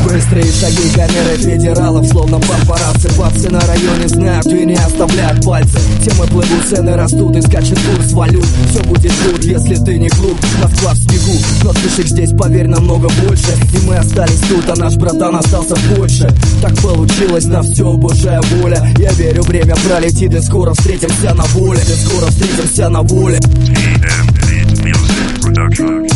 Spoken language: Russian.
Быстрые шаги камеры федералов, словно папарацци. Бабцы на районе знают и не оставляют пальцы. Темы плывут, цены растут и скачет курс валют. Все будет good, если ты не клуб. Москва в снегу, но слышишь здесь, поверь, намного больше. И мы остались тут, а наш братан остался в Польше. Так получилось, на все божья воля. Я верю, время пролетит, и скоро встретимся на воле. И скоро встретимся на воле. TM Beat Music Production.